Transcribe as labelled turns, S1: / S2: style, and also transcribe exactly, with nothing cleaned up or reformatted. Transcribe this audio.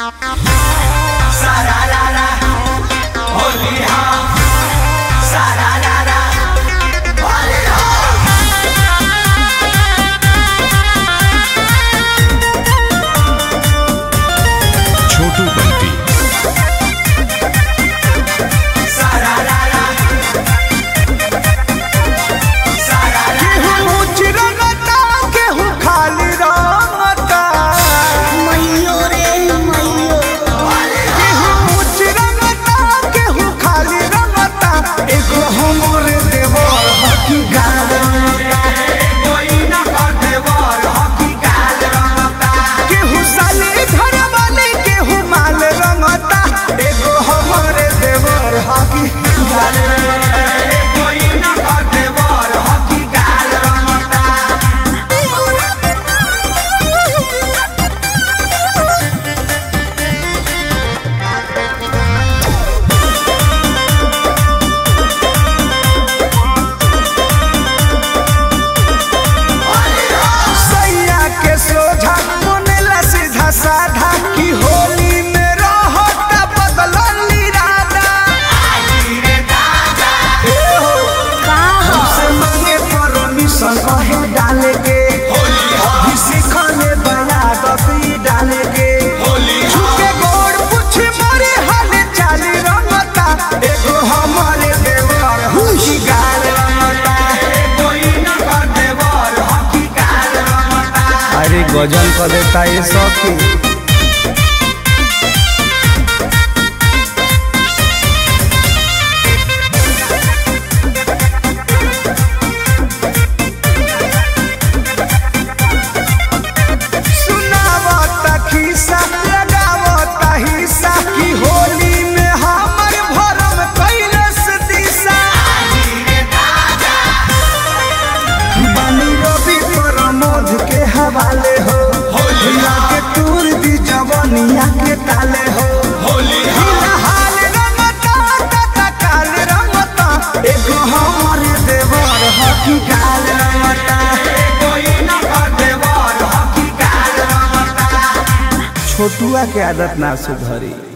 S1: छोटू बंटी
S2: डाले के सीखने बना कपी डाले के झुके गोड़ कुछ मरे हाल चाली रंगता एगो हमारे देवर हकी गाल रंगता कोई न कर देवर हकी गाल रंगता।
S3: अरे गजल कर देता ये सखी
S2: वाले हो होलिया के तूर दी जवानिया के ताले हो होलिया हाल रंगता तता काल रंगता एगो हमारे देवर हकी गाल रंगता कोई न कर देवर हकी गाल रंगता।
S3: छोटुआ के आदत ना सुधरी।